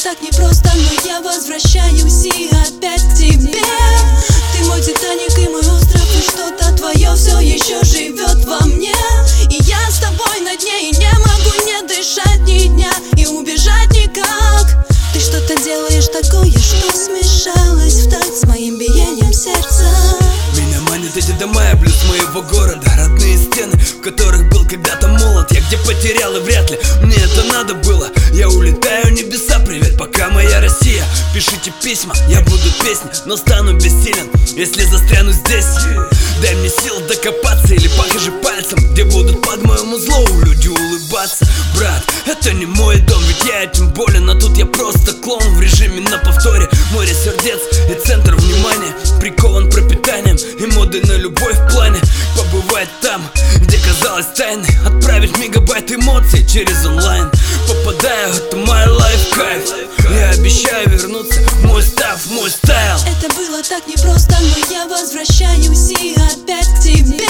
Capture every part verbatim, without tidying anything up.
так непросто, но я возвращаюсь и опять к тебе. Ты мой Титаник и мой остров, и что-то твое все еще живет во мне. И я с тобой на дне, и не могу не дышать ни дня, и убежать никак. Ты что-то делаешь такое, что смешалось в такт с моим биением сердца. Меня манят эти дома, я блюз моего города, родные стены, в которых был когда-то молод. Я где потерял, и вряд ли мне это надо было. Я улетаю в небеса, привет, пока моя Россия. Пишите письма, я буду песни, но стану бессилен, если застряну здесь. Дай мне сил докопаться, или покажи пальцем, где будут под моим узлом люди улыбаться. Брат, это не мой дом, ведь я этим болен, а тут я просто клоун в режиме на повторе. Море сердец и центр внимания прикован пропитанием и модой на любовь в плане. Побывать там, где казалось тайной, отправить мегабайт эмоций через онлайн. Попадаю, это мой лайф кайф. Я обещаю вернуться, мой став, мой стайл. Это было так непросто, но я возвращаюсь и опять к тебе.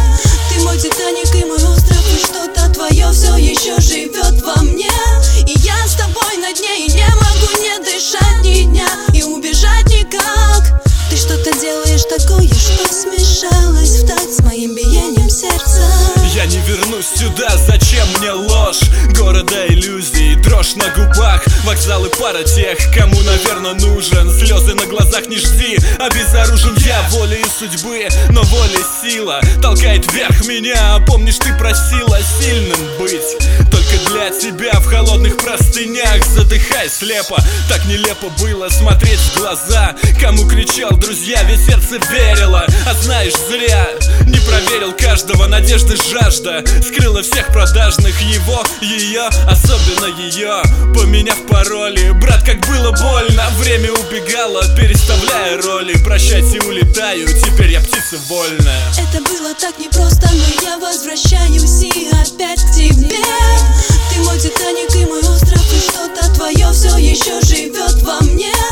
Ты мой Титаник и мой остров, и что-то твое все еще живет во мне. И я с тобой на дне, и не могу не дышать ни дня, и убежать никак. Ты что-то делаешь такое, что смешалось в такт с моим биением сердца. Я не вернусь сюда, зачем мне ложь? Города иллюзий, дрожь на губах, вокзалы пара тех, кому, наверное, нужен. Слезы на глазах не жди, обезоружен я волей судьбы, но воля сила толкает вверх меня. Помнишь, ты просила сильным быть, только для тебя в холодных простынях, задыхаясь слепо. Так нелепо было смотреть в глаза, кому кричал друзья, ведь сердце верило. А знаешь, зря не проверил каждого, надежды жажда скрыла всех продажных, его, ее, особенно ее, поменяв пароли. Брат, как было больно, время убегало, переставляя роли. Прощайте, улетаю, теперь я птица вольная. Это было так непросто, но я возвращаюсь и опять к тебе. Ты мой Титаник и мой остров, и что-то твое все еще живет во мне.